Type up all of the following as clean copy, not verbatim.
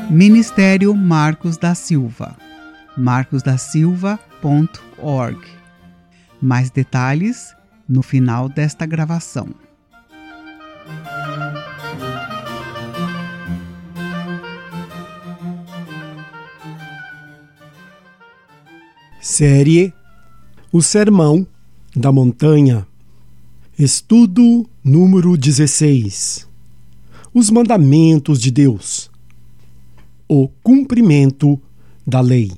Ministério Marcos da Silva, marcosdasilva.org. Mais detalhes no final desta gravação. Série O Sermão da Montanha. Estudo número 16. Os mandamentos de Deus. O cumprimento da lei.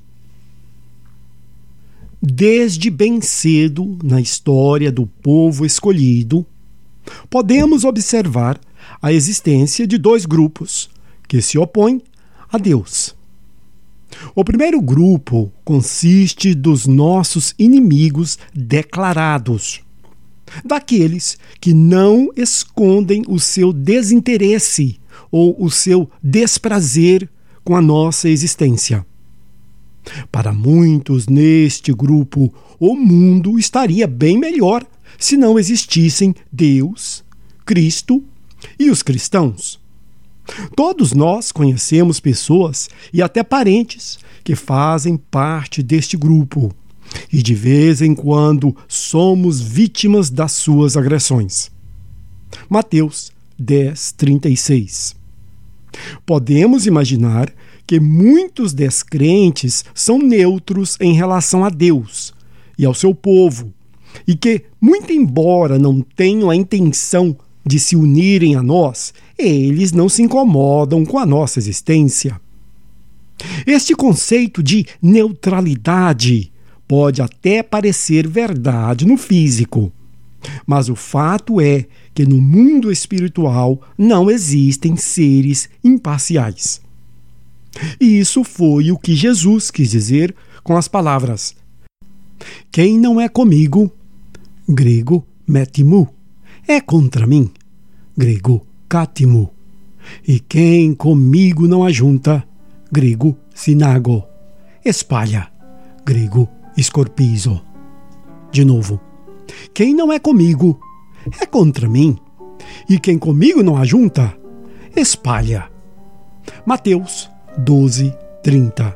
Desde bem cedo na história do povo escolhido, podemos observar a existência de dois grupos que se opõem a Deus. O primeiro grupo consiste dos nossos inimigos declarados, daqueles que não escondem o seu desinteresse ou o seu desprazer com a nossa existência. Para muitos neste grupo, o mundo estaria bem melhor se não existissem Deus, Cristo e os cristãos. Todos nós conhecemos pessoas e até parentes que fazem parte deste grupo e de vez em quando somos vítimas das suas agressões. Mateus 10:36. Podemos imaginar que muitos descrentes são neutros em relação a Deus e ao seu povo, e que, muito embora não tenham a intenção de se unirem a nós, eles não se incomodam com a nossa existência. Este conceito de neutralidade pode até parecer verdade no físico, mas o fato é que no mundo espiritual não existem seres imparciais. E isso foi o que Jesus quis dizer com as palavras: quem não é comigo, grego metimou, é contra mim, grego katimo, e quem comigo não ajunta, grego sinago, espalha, grego escorpizo. De novo, quem não é comigo, é contra mim, e quem comigo não ajunta, espalha. Mateus 12:30.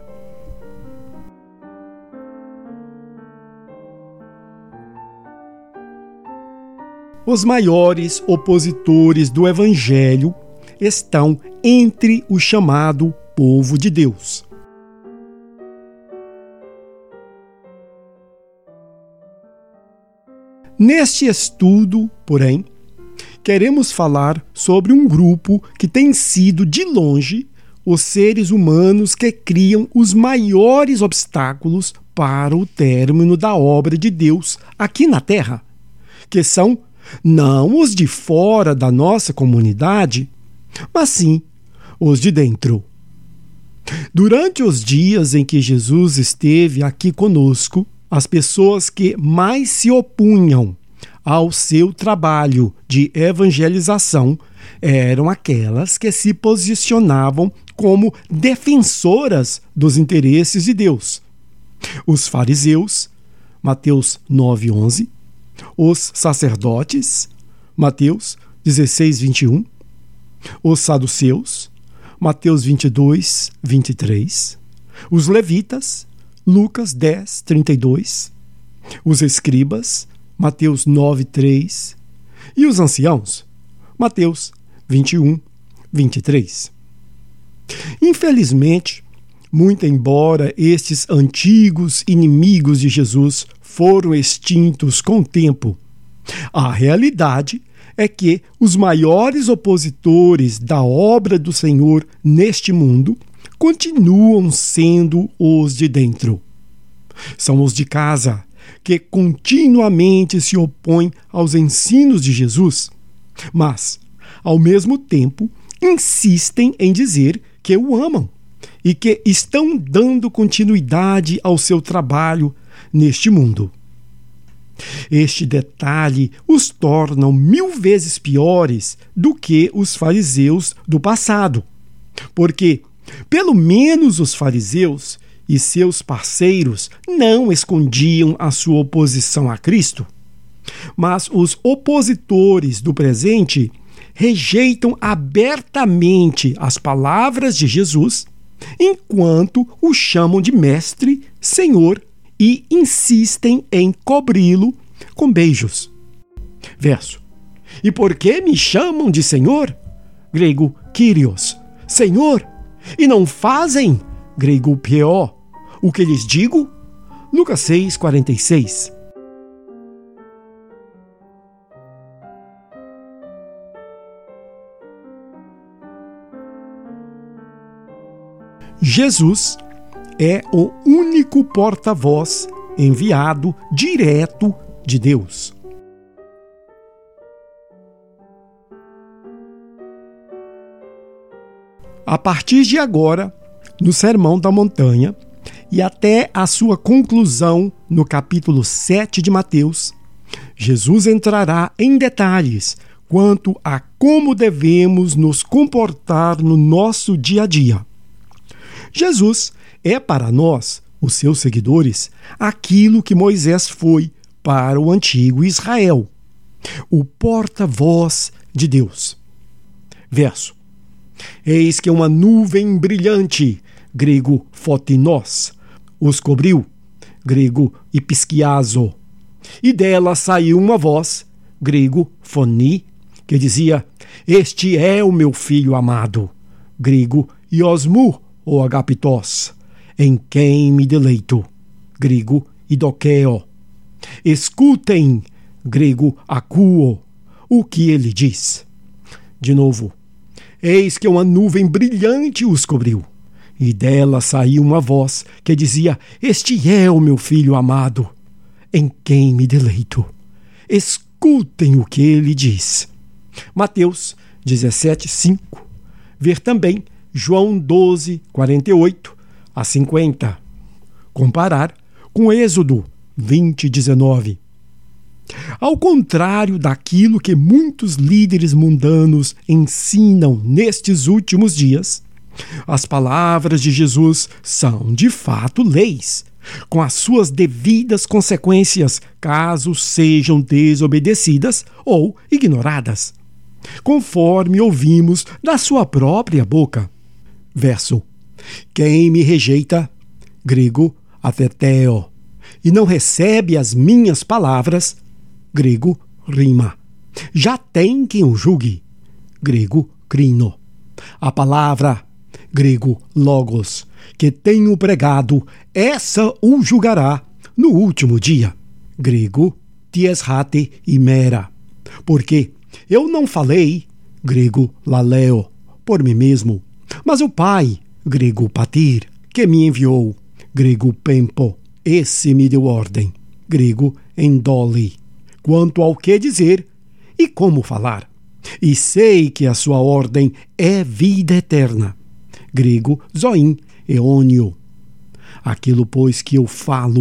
Os maiores opositores do Evangelho estão entre o chamado povo de Deus. Neste estudo, porém, queremos falar sobre um grupo que tem sido, de longe, os seres humanos que criam os maiores obstáculos para o término da obra de Deus aqui na Terra, que são não os de fora da nossa comunidade, mas sim os de dentro. Durante os dias em que Jesus esteve aqui conosco, as pessoas que mais se opunham ao seu trabalho de evangelização eram aquelas que se posicionavam como defensoras dos interesses de Deus. Os fariseus, Mateus 9:11, os sacerdotes, Mateus 16:21, os saduceus, Mateus 22:23, os levitas, Lucas 10:32, os escribas, Mateus 9:3, e os anciãos, Mateus 21:23. Infelizmente, muito embora estes antigos inimigos de Jesus foram extintos com o tempo, a realidade é que os maiores opositores da obra do Senhor neste mundo continuam sendo os de dentro. São os de casa, que continuamente se opõem aos ensinos de Jesus, mas, ao mesmo tempo, insistem em dizer que o amam e que estão dando continuidade ao seu trabalho neste mundo. Este detalhe os torna 1000 vezes piores do que os fariseus do passado, porque, pelo menos os fariseus e seus parceiros não escondiam a sua oposição a Cristo. Mas os opositores do presente rejeitam abertamente as palavras de Jesus enquanto o chamam de mestre, senhor e insistem em cobri-lo com beijos. Verso: e por que me chamam de senhor? Grego, Kyrios, senhor, e não fazem, grego, Pió, o que lhes digo? Lucas 6,46. Jesus é o único porta-voz enviado direto de Deus. A partir de agora, no Sermão da Montanha e até a sua conclusão no capítulo 7 de Mateus, Jesus entrará em detalhes quanto a como devemos nos comportar no nosso dia a dia. Jesus é para nós, os seus seguidores, aquilo que Moisés foi para o antigo Israel, o porta-voz de Deus. Verso: eis que uma nuvem brilhante, grego fotinos, os cobriu, grego ipisquiazo, e dela saiu uma voz, grego foni, que dizia: este é o meu filho amado, grego iosmu, ou agapitos, em quem me deleito, grego idokeo. Escutem, grego akuo, o que ele diz. De novo: eis que uma nuvem brilhante os cobriu, e dela saiu uma voz que dizia: este é o meu filho amado, em quem me deleito. Escutem o que ele diz. Mateus 17:5. Ver também João 12:48 a 50. Comparar com Êxodo 20:19. Ao contrário daquilo que muitos líderes mundanos ensinam nestes últimos dias, as palavras de Jesus são, de fato, leis, com as suas devidas consequências, caso sejam desobedecidas ou ignoradas, conforme ouvimos da sua própria boca. Verso: quem me rejeita, grego, atheteo, e não recebe as minhas palavras, grego, rima, já tem quem o julgue, grego, crino. A palavra, grego, logos, que tenho pregado, essa o julgará no último dia, grego, tieshate imera, porque eu não falei, grego, laleo, por mim mesmo, mas o Pai, grego, patir, que me enviou, grego, pempo, esse me deu ordem, grego, endole, quanto ao que dizer e como falar. E sei que a sua ordem é vida eterna, grego, zoin, eônio. Aquilo, pois, que eu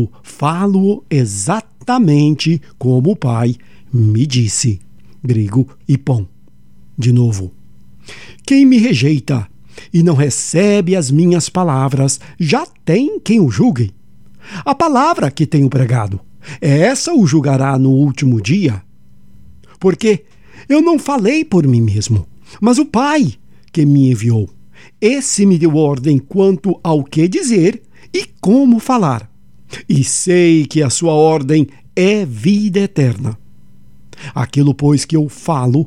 falo exatamente como o Pai me disse, grego, ipon. De novo: quem me rejeita e não recebe as minhas palavras, já tem quem o julgue. A palavra que tenho pregado, essa o julgará no último dia. Porque eu não falei por mim mesmo, mas o Pai que me enviou. Esse me deu ordem quanto ao que dizer e como falar. E sei que a sua ordem é vida eterna. Aquilo, pois, que eu falo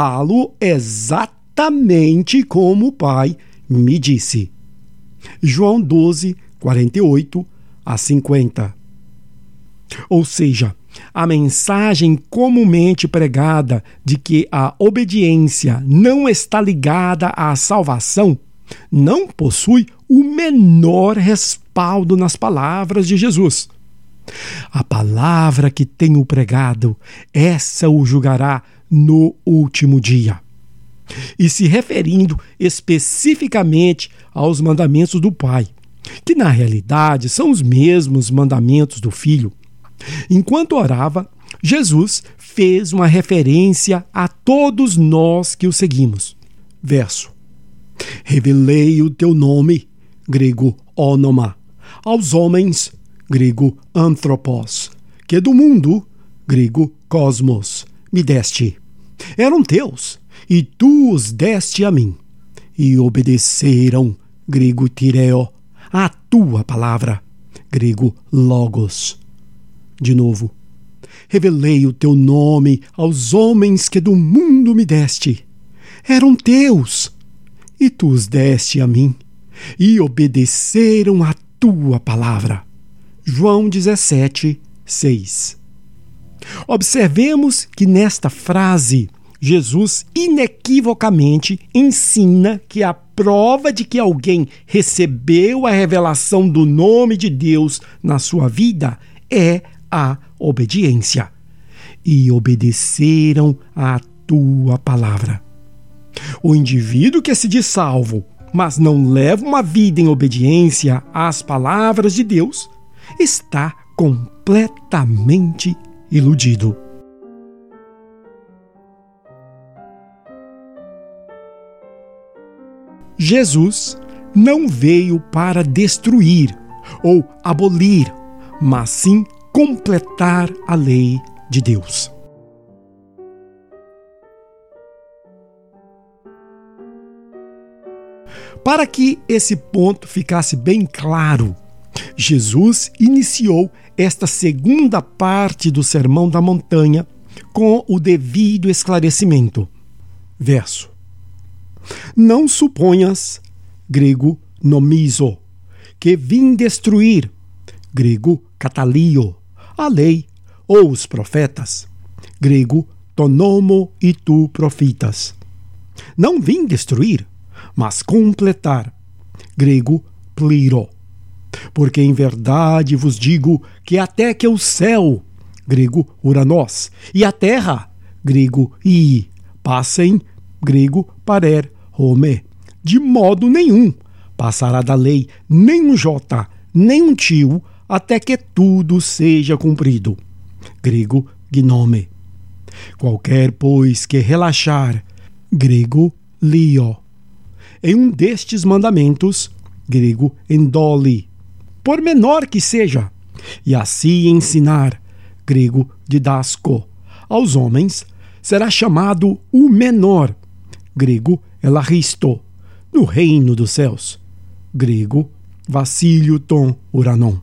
exatamente como o Pai me disse. João 12:48 a 50. Ou seja, a mensagem comumente pregada de que a obediência não está ligada à salvação não possui o menor respaldo nas palavras de Jesus. A palavra que tenho pregado, essa o julgará no último dia. E se referindo especificamente aos mandamentos do Pai, que na realidade são os mesmos mandamentos do Filho. Enquanto orava, Jesus fez uma referência a todos nós que o seguimos. Verso: revelei o teu nome, grego, onoma, aos homens, grego, anthropos, que do mundo, grego, cosmos, me deste. Eram teus, e tu os deste a mim, e obedeceram, grego tireo, a tua palavra, grego logos. De novo, revelei o teu nome aos homens que do mundo me deste. Eram teus, e tu os deste a mim, e obedeceram a tua palavra. João 17, 6. Observemos que nesta frase, Jesus inequivocamente ensina que a prova de que alguém recebeu a revelação do nome de Deus na sua vida é a obediência. E obedeceram à tua palavra. O indivíduo que se diz salvo, mas não leva uma vida em obediência às palavras de Deus, está completamente iludido. Jesus não veio para destruir ou abolir, mas sim completar a lei de Deus. Para que esse ponto ficasse bem claro, Jesus iniciou esta segunda parte do Sermão da Montanha com o devido esclarecimento. Verso: Não suponhas, grego nomizo, que vim destruir, grego katalio, a lei ou os profetas, grego tonomo e tu profitas. Não vim destruir, mas completar, grego pliro. Porque em verdade vos digo que até que o céu, grego uranos, e a terra, grego ii, passem, grego parer home, de modo nenhum passará da lei nem um jota, nem um tio, até que tudo seja cumprido, grego gnome. Qualquer, pois, que relaxar, grego lio, em um destes mandamentos, grego endole, por menor que seja, e assim ensinar, grego didasco, aos homens, será chamado o menor, grego elaristo, no reino dos céus, grego vasilio ton uranon.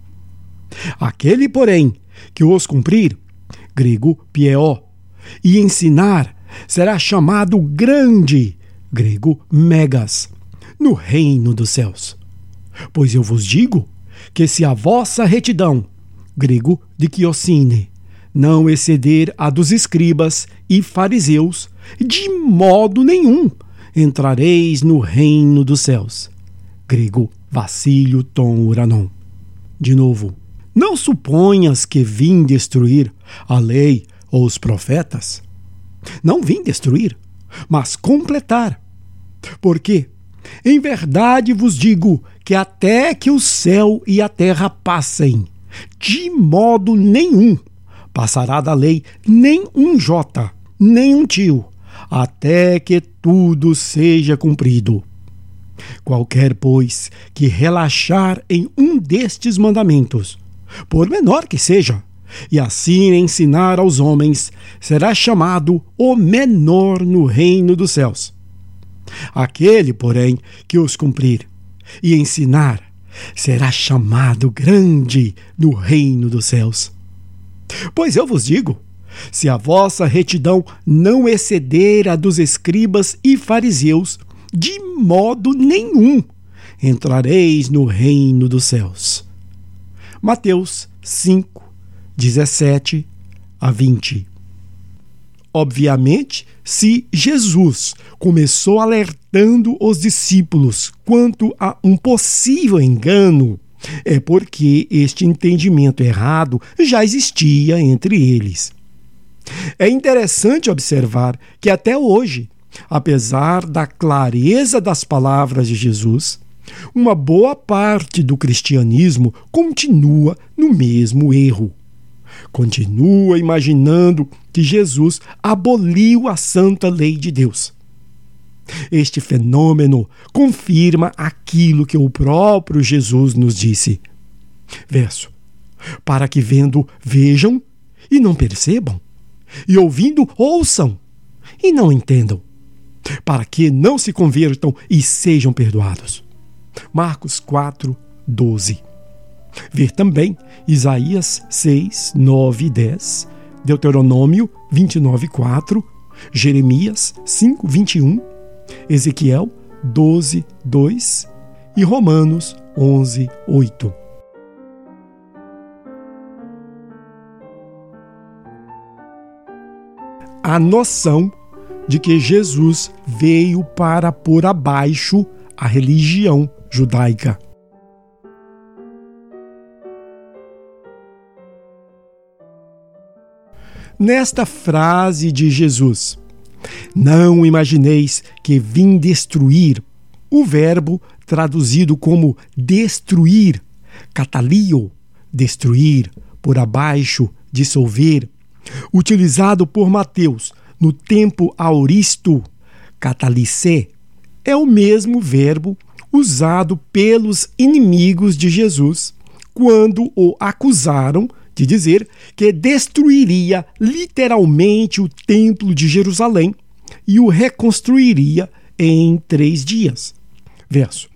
Aquele, porém, que os cumprir, grego pieo, e ensinar, será chamado grande, grego megas, no reino dos céus. Pois eu vos digo que se a vossa retidão, grego dikiosine, não exceder a dos escribas e fariseus, de modo nenhum entrareis no reino dos céus, grego vasilio ton uranon. De novo, não suponhas que vim destruir a lei ou os profetas. Não vim destruir, mas completar. Porque, em verdade vos digo que até que o céu e a terra passem, de modo nenhum passará da lei nem um jota, nem um tio, até que tudo seja cumprido. Qualquer, pois, que relaxar em um destes mandamentos, por menor que seja, e assim ensinar aos homens, será chamado o menor no reino dos céus. Aquele, porém, que os cumprir e ensinar, será chamado grande no reino dos céus. Pois eu vos digo, se a vossa retidão não exceder a dos escribas e fariseus, de modo nenhum entrareis no reino dos céus. Mateus 5, 17 a 20. Obviamente, se Jesus começou alertando os discípulos quanto a um possível engano, é porque este entendimento errado já existia entre eles. É interessante observar que até hoje, apesar da clareza das palavras de Jesus, uma boa parte do cristianismo continua no mesmo erro. Continua imaginando que Jesus aboliu a santa lei de Deus. Este fenômeno confirma aquilo que o próprio Jesus nos disse. Verso: para que vendo, vejam e não percebam, e ouvindo, ouçam e não entendam, para que não se convertam e sejam perdoados. Marcos 4, 12. Ver também Isaías 6, 9 e 10, Deuteronômio 29, 4, Jeremias 5, 21, Ezequiel 12, 2 e Romanos 11, 8. A noção de que Jesus veio para pôr abaixo a religião judaica. Nesta frase de Jesus, não imagineis que vim destruir, o verbo traduzido como destruir, katalio, destruir, por abaixo, dissolver, utilizado por Mateus no tempo aoristo, catalicé, é o mesmo verbo usado pelos inimigos de Jesus quando o acusaram de dizer que destruiria literalmente o templo de Jerusalém e o reconstruiria em 3 dias. Verso.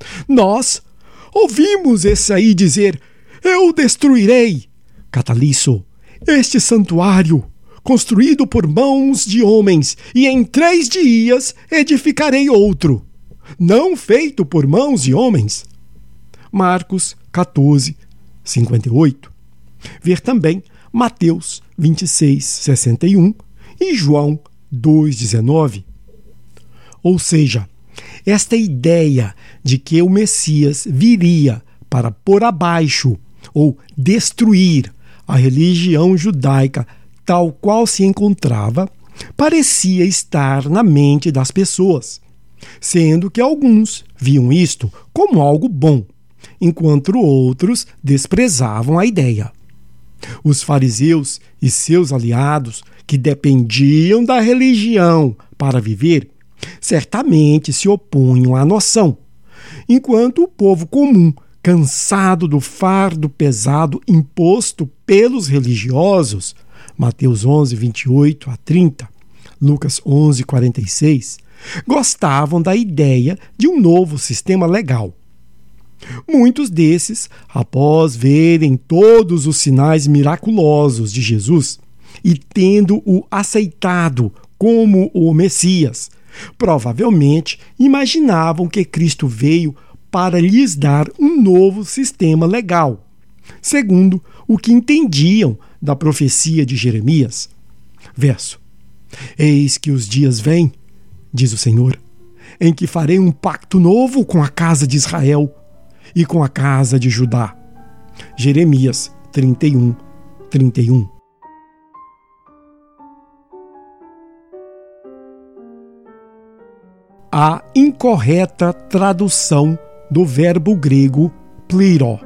Nós ouvimos esse aí dizer, eu destruirei, cataliço, este santuário, construído por mãos de homens, e em 3 dias edificarei outro, não feito por mãos de homens. Marcos 14, 58. Ver também Mateus 26, 61 e João 2, 19. Ou seja, esta ideia de que o Messias viria para pôr abaixo ou destruir a religião judaica tal qual se encontrava, parecia estar na mente das pessoas, sendo que alguns viam isto como algo bom, enquanto outros desprezavam a ideia. Os fariseus e seus aliados, que dependiam da religião para viver, certamente se opunham à noção, enquanto o povo comum, cansado do fardo pesado imposto pelos religiosos, Mateus 11, 28 a 30, Lucas 11, 46, gostavam da ideia de um novo sistema legal. Muitos desses, após verem todos os sinais miraculosos de Jesus e tendo-o aceitado como o Messias, provavelmente imaginavam que Cristo veio para lhes dar um novo sistema legal, segundo o que entendiam da profecia de Jeremias. Verso. Eis que os dias vêm, diz o Senhor, em que farei um pacto novo com a casa de Israel e com a casa de Judá. Jeremias 31, 31. A incorreta tradução do verbo grego pliro.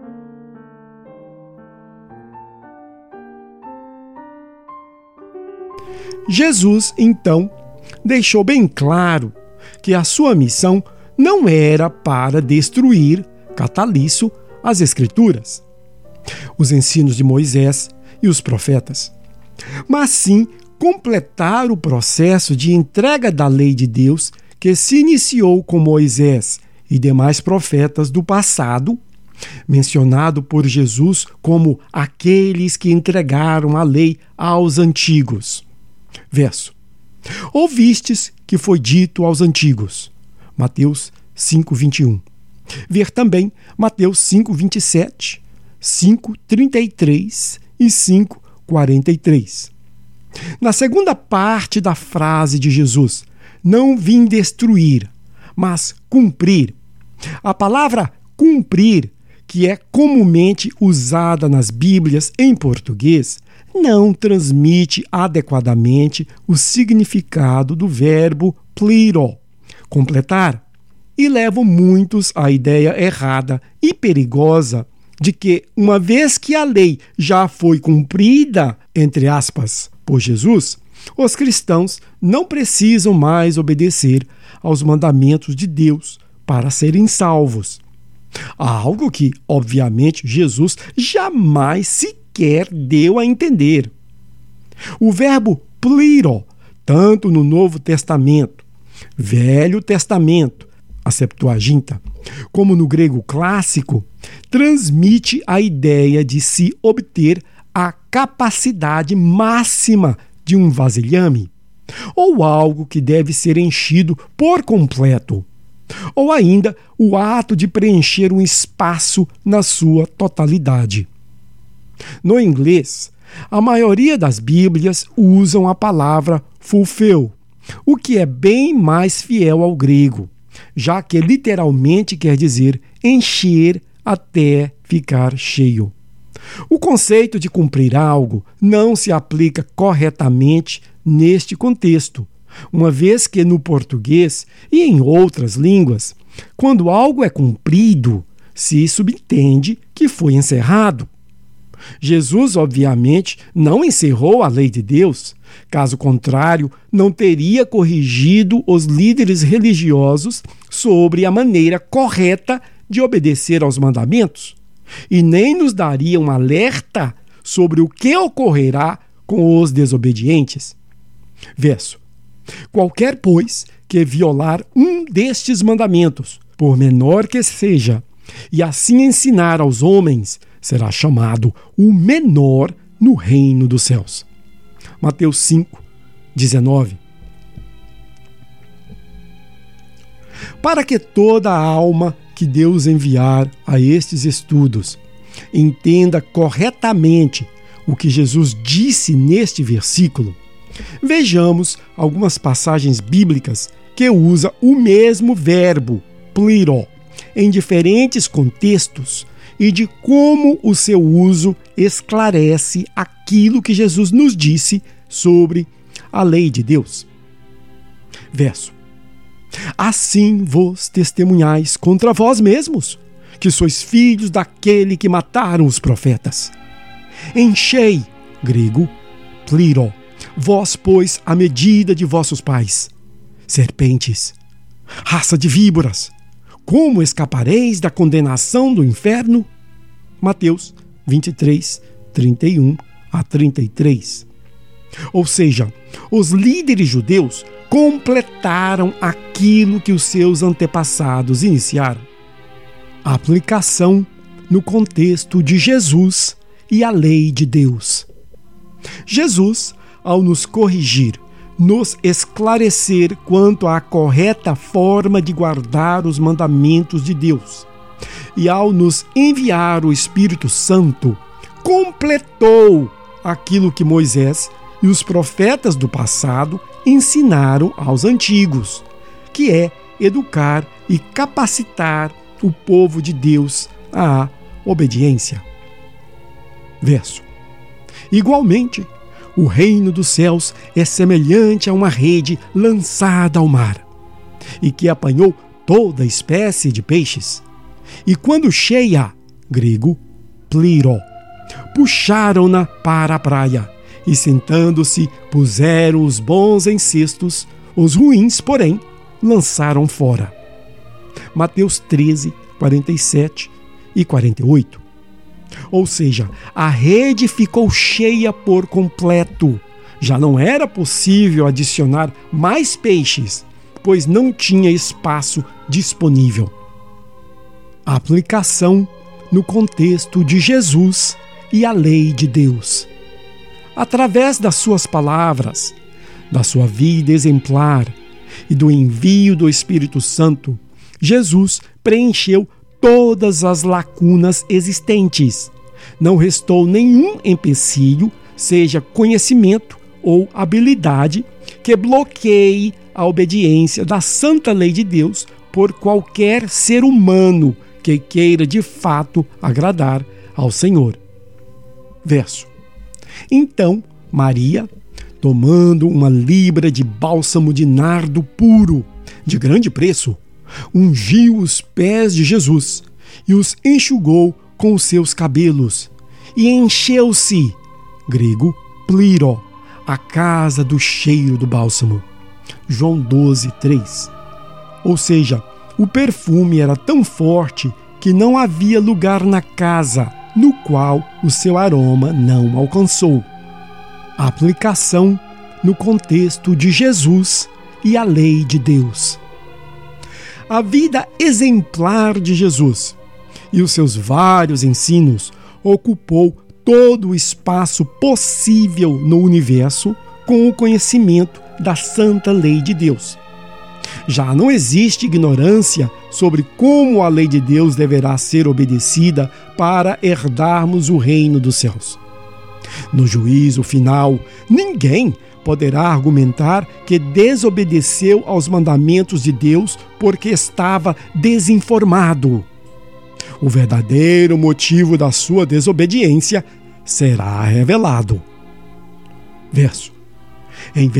Jesus, então, deixou bem claro que a sua missão não era para destruir, cataliço, as Escrituras, os ensinos de Moisés e os profetas, mas sim completar o processo de entrega da lei de Deus que se iniciou com Moisés e demais profetas do passado, mencionado por Jesus como aqueles que entregaram a lei aos antigos. Verso. Ouvistes que foi dito aos antigos. Mateus 5, 21. Ver também Mateus 5, 27, 5, 33 e 5, 43. Na segunda parte da frase de Jesus, não vim destruir, mas cumprir. A palavra cumprir, que é comumente usada nas Bíblias em português, não transmite adequadamente o significado do verbo pliro, completar, e levam muitos à ideia errada e perigosa de que, uma vez que a lei já foi cumprida, entre aspas, por Jesus, os cristãos não precisam mais obedecer aos mandamentos de Deus para serem salvos. Algo que, obviamente, Jesus jamais sequer deu a entender. O verbo pliro, tanto no Novo Testamento, Velho Testamento, a Septuaginta, como no grego clássico, transmite a ideia de se obter a capacidade máxima de um vasilhame, ou algo que deve ser enchido por completo, ou ainda o ato de preencher um espaço na sua totalidade. No inglês, a maioria das Bíblias usam a palavra fulfill, o que é bem mais fiel ao grego, já que literalmente quer dizer encher até ficar cheio. O conceito de cumprir algo não se aplica corretamente neste contexto, uma vez que no português e em outras línguas, quando algo é cumprido, se subentende que foi encerrado. Jesus, obviamente, não encerrou a lei de Deus. Caso contrário, não teria corrigido os líderes religiosos sobre a maneira correta de obedecer aos mandamentos, e nem nos daria um alerta sobre o que ocorrerá com os desobedientes. Verso: qualquer, pois, que violar um destes mandamentos, por menor que seja, e assim ensinar aos homens, será chamado o menor no reino dos céus. Mateus 5, 19. Para que toda a alma que Deus enviar a estes estudos entenda corretamente o que Jesus disse neste versículo, vejamos algumas passagens bíblicas que usa o mesmo verbo, pliro, em diferentes contextos, e de como o seu uso esclarece aquilo que Jesus nos disse sobre a lei de Deus. Verso: assim vos testemunhais contra vós mesmos, que sois filhos daquele que mataram os profetas. Enchei, grego, pliro, vós, pois, a medida de vossos pais. Serpentes, raça de víboras, como escapareis da condenação do inferno? Mateus 23, 31 a 33. Ou seja, os líderes judeus completaram aquilo que os seus antepassados iniciaram. A aplicação no contexto de Jesus e a lei de Deus. Jesus, ao nos corrigir, nos esclarecer quanto à correta forma de guardar os mandamentos de Deus, e ao nos enviar o Espírito Santo, completou aquilo que Moisés e os profetas do passado ensinaram aos antigos, que é educar e capacitar o povo de Deus à obediência. Verso: igualmente, o reino dos céus é semelhante a uma rede lançada ao mar, e que apanhou toda espécie de peixes. E quando cheia, grego, pliro, puxaram-na para a praia, e sentando-se, puseram os bons em cestos, os ruins, porém, lançaram fora. Mateus 13, 47 e 48. Ou seja, a rede ficou cheia por completo. Já não era possível adicionar mais peixes, pois não tinha espaço disponível. A aplicação no contexto de Jesus e a lei de Deus. Através das suas palavras, da sua vida exemplar e do envio do Espírito Santo, Jesus preencheu todas as lacunas existentes. Não restou nenhum empecilho, seja conhecimento ou habilidade, que bloqueie a obediência da santa lei de Deus por qualquer ser humano que queira de fato agradar ao Senhor. Verso: então Maria, tomando uma libra de bálsamo de nardo puro, de grande preço, ungiu os pés de Jesus e os enxugou com os seus cabelos, e encheu-se, grego, pliro, a casa do cheiro do bálsamo. João 12, 3. Ou seja, o perfume era tão forte que não havia lugar na casa no qual o seu aroma não alcançou. A aplicação no contexto de Jesus e a lei de Deus. A vida exemplar de Jesus e os seus vários ensinos ocupou todo o espaço possível no universo com o conhecimento da santa lei de Deus. Já não existe ignorância sobre como a lei de Deus deverá ser obedecida para herdarmos o reino dos céus. No juízo final, ninguém poderá argumentar que desobedeceu aos mandamentos de Deus porque estava desinformado. O verdadeiro motivo da sua desobediência será revelado. Verso: em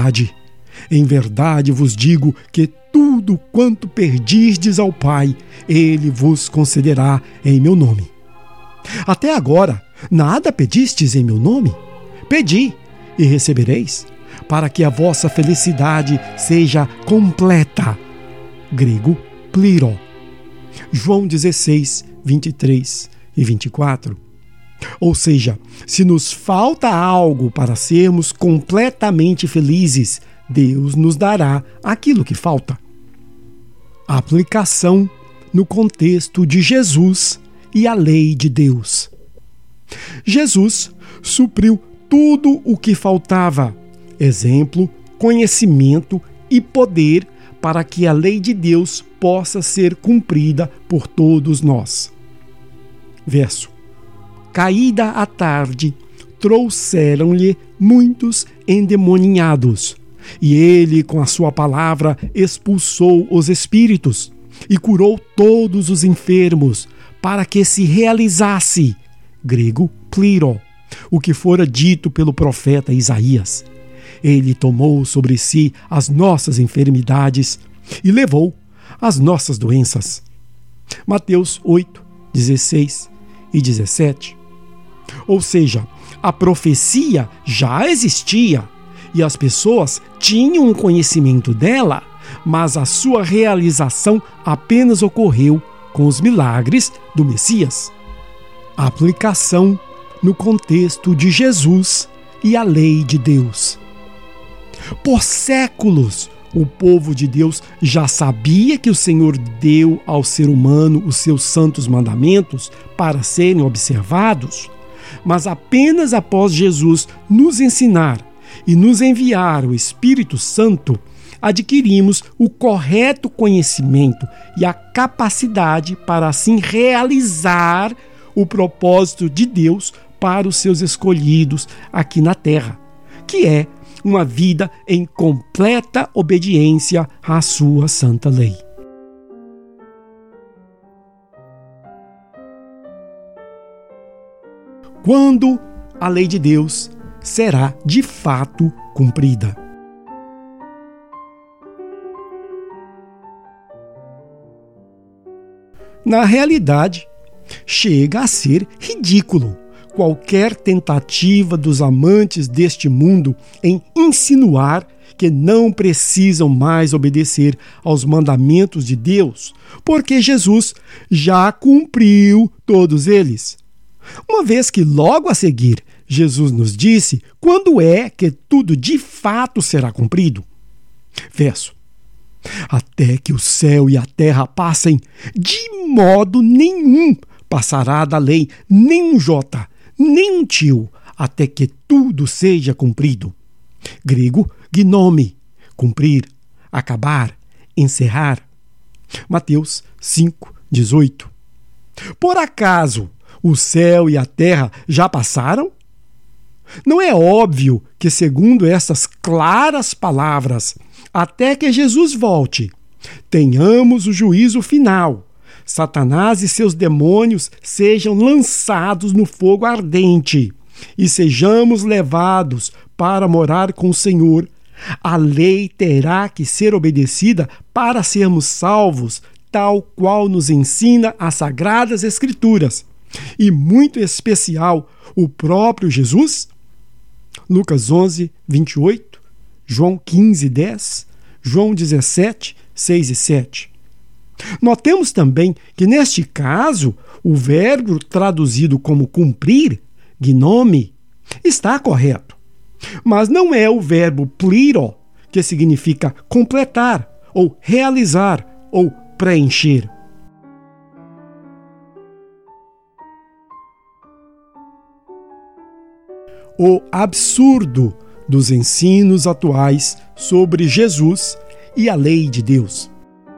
verdade vos digo que tudo quanto perdirdes ao Pai, Ele vos concederá em meu nome. Até agora, nada pedistes em meu nome? Pedi e recebereis, para que a vossa felicidade seja completa. Grego, pliro. João 16, 23 e 24. Ou seja, se nos falta algo para sermos completamente felizes, Deus nos dará aquilo que falta. Aplicação no contexto de Jesus e a lei de Deus. Jesus supriu tudo o que faltava: exemplo, conhecimento e poder para que a lei de Deus possa ser cumprida por todos nós. Verso: caída a tarde, trouxeram-lhe muitos endemoniados, e ele, com a sua palavra, expulsou os espíritos e curou todos os enfermos, para que se realizasse, grego, pliro, o que fora dito pelo profeta Isaías. Ele tomou sobre si as nossas enfermidades e levou as nossas doenças. Mateus 8, 16 e 17. Ou seja, a profecia já existia e as pessoas tinham um conhecimento dela, mas a sua realização apenas ocorreu com os milagres do Messias. A aplicação no contexto de Jesus e a lei de Deus. Por séculos, o povo de Deus já sabia que o Senhor deu ao ser humano os seus santos mandamentos para serem observados, mas apenas após Jesus nos ensinar e nos enviar o Espírito Santo, adquirimos o correto conhecimento e a capacidade para assim realizar o propósito de Deus para os seus escolhidos aqui na terra, que é uma vida em completa obediência à sua santa lei. Quando a lei de Deus será de fato cumprida? Na realidade, chega a ser ridículo qualquer tentativa dos amantes deste mundo em insinuar que não precisam mais obedecer aos mandamentos de Deus, porque Jesus já cumpriu todos eles. Uma vez que logo a seguir Jesus nos disse quando é que tudo de fato será cumprido. Verso: até que o céu e a terra passem, de modo nenhum passará da lei nem um jota, nem um tio, até que tudo seja cumprido. Grego, gnome, cumprir, acabar, encerrar. Mateus 5, 18. Por acaso o céu e a terra já passaram? Não é óbvio que, segundo essas claras palavras, até que Jesus volte, tenhamos o juízo final, Satanás e seus demônios sejam lançados no fogo ardente e sejamos levados para morar com o Senhor. A lei terá que ser obedecida para sermos salvos, tal qual nos ensina as Sagradas Escrituras, e muito especial o próprio Jesus. Lucas 11, 28, João 15, 10, João 17, 6 e 7. Notemos também que, neste caso, o verbo traduzido como cumprir, gnome, está correto. Mas não é o verbo pliro, que significa completar, ou realizar, ou preencher. O absurdo dos ensinos atuais sobre Jesus e a lei de Deus.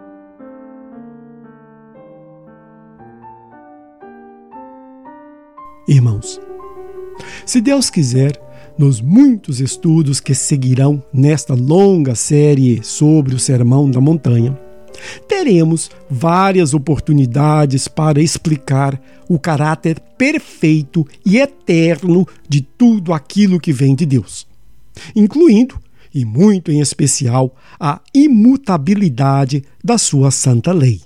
Irmãos, se Deus quiser, nos muitos estudos que seguirão nesta longa série sobre o Sermão da Montanha, teremos várias oportunidades para explicar o caráter perfeito e eterno de tudo aquilo que vem de Deus, incluindo, e muito em especial, a imutabilidade da sua santa lei.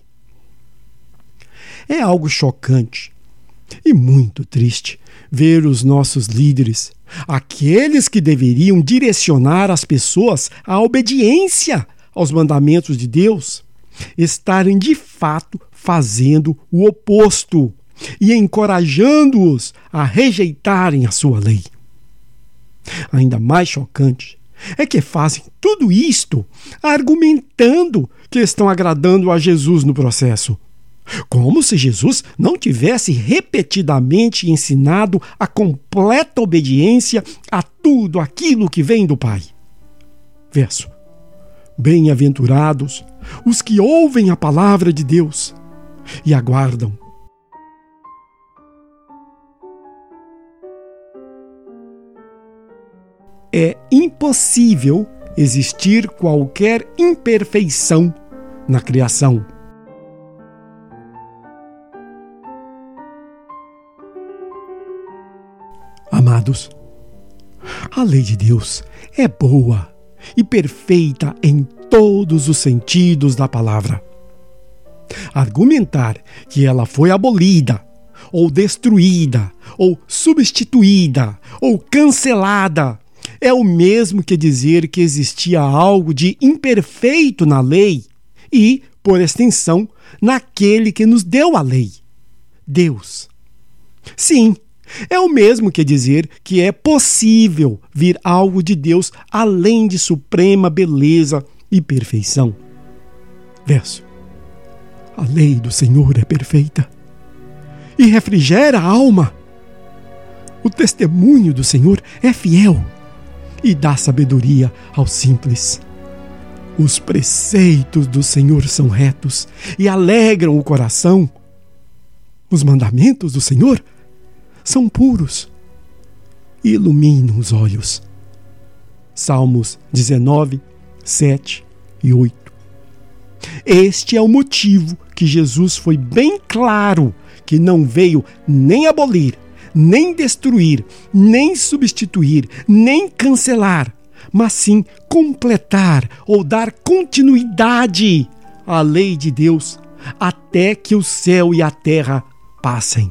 É algo chocante e muito triste ver os nossos líderes, aqueles que deveriam direcionar as pessoas à obediência aos mandamentos de Deus, estarem de fato fazendo o oposto e encorajando-os a rejeitarem a sua lei. Ainda mais chocante é que fazem tudo isto argumentando que estão agradando a Jesus no processo, como se Jesus não tivesse repetidamente ensinado a completa obediência a tudo aquilo que vem do Pai. Verso: bem-aventurados os que ouvem a palavra de Deus e aguardam. É impossível existir qualquer imperfeição na criação. Amados, a lei de Deus é boa e perfeita em todos os sentidos da palavra. Argumentar que ela foi abolida, ou destruída, ou substituída, ou cancelada, é o mesmo que dizer que existia algo de imperfeito na lei e, por extensão, naquele que nos deu a lei, Deus. Sim, é o mesmo que dizer que é possível vir algo de Deus além de suprema beleza e perfeição. Verso: a lei do Senhor é perfeita e refrigera a alma. O testemunho do Senhor é fiel e dá sabedoria aos simples. Os preceitos do Senhor são retos e alegram o coração. Os mandamentos do Senhor são puros e iluminam os olhos. Salmos 19, 7 e 8. Este é o motivo que Jesus foi bem claro que não veio nem abolir, nem destruir, nem substituir, nem cancelar, mas sim completar ou dar continuidade à lei de Deus até que o céu e a terra passem.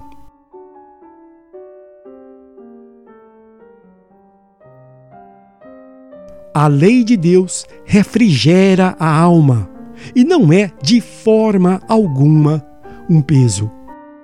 A lei de Deus refrigera a alma e não é de forma alguma um peso.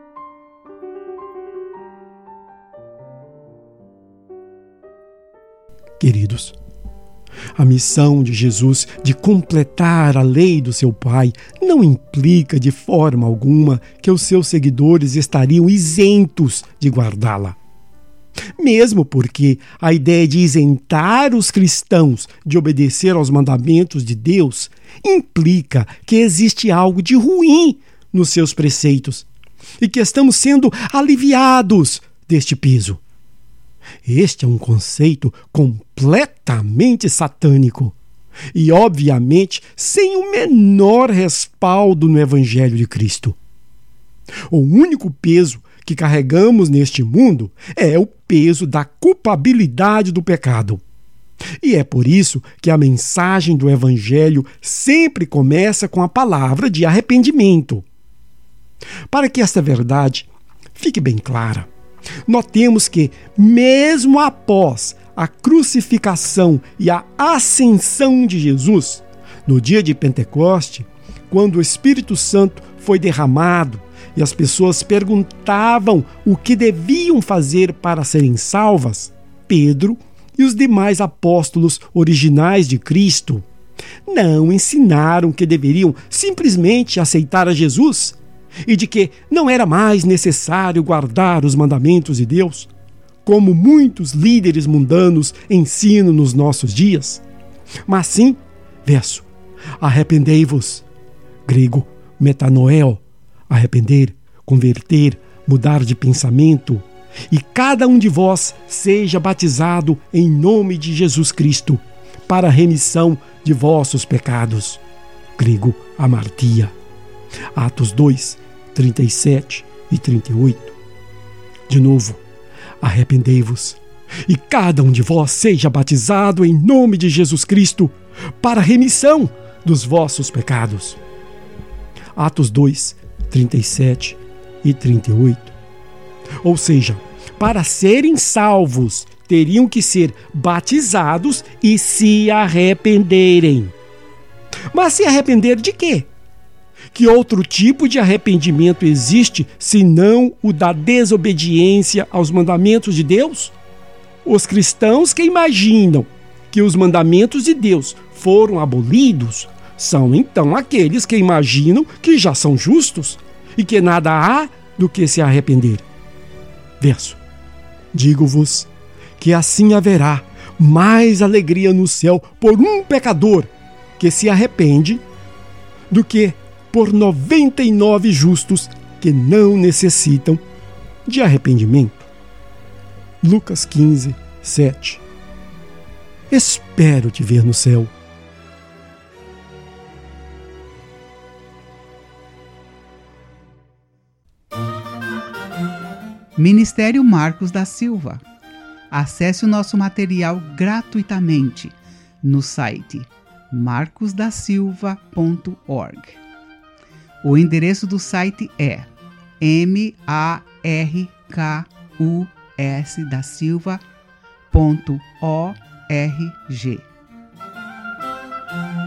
Queridos, a missão de Jesus de completar a lei do seu Pai não implica de forma alguma que os seus seguidores estariam isentos de guardá-la. Mesmo porque a ideia de isentar os cristãos de obedecer aos mandamentos de Deus implica que existe algo de ruim nos seus preceitos e que estamos sendo aliviados deste peso. Este é um conceito completamente satânico e, obviamente, sem o menor respaldo no Evangelho de Cristo. O único peso que carregamos neste mundo é o peso da culpabilidade do pecado. E é por isso que a mensagem do Evangelho sempre começa com a palavra de arrependimento. Para que esta verdade fique bem clara, notemos que, mesmo após a crucificação e a ascensão de Jesus, no dia de Pentecoste, quando o Espírito Santo foi derramado e as pessoas perguntavam o que deviam fazer para serem salvas, Pedro e os demais apóstolos originais de Cristo não ensinaram que deveriam simplesmente aceitar a Jesus e de que não era mais necessário guardar os mandamentos de Deus, como muitos líderes mundanos ensinam nos nossos dias. Mas sim, verso, arrependei-vos, grego metanoel, arrepender, converter, mudar de pensamento, e cada um de vós seja batizado em nome de Jesus Cristo, para a remissão de vossos pecados. Grego amartia. Atos 2, 37 e 38. De novo, arrependei-vos, e cada um de vós seja batizado em nome de Jesus Cristo, para a remissão dos vossos pecados. Atos 2, 37 e 38. Ou seja, para serem salvos, teriam que ser batizados e se arrependerem. Mas se arrepender de quê? Que outro tipo de arrependimento existe senão o da desobediência aos mandamentos de Deus? Os cristãos que imaginam que os mandamentos de Deus foram abolidos são então aqueles que imaginam que já são justos e que nada há do que se arrepender. Verso: digo-vos que assim haverá mais alegria no céu por um pecador que se arrepende do que por 99 justos que não necessitam de arrependimento. Lucas 15, 7. Espero te ver no céu. Ministério Marcos da Silva. Acesse o nosso material gratuitamente no site marcosdasilva.org. O endereço do site é markusdasilva.org.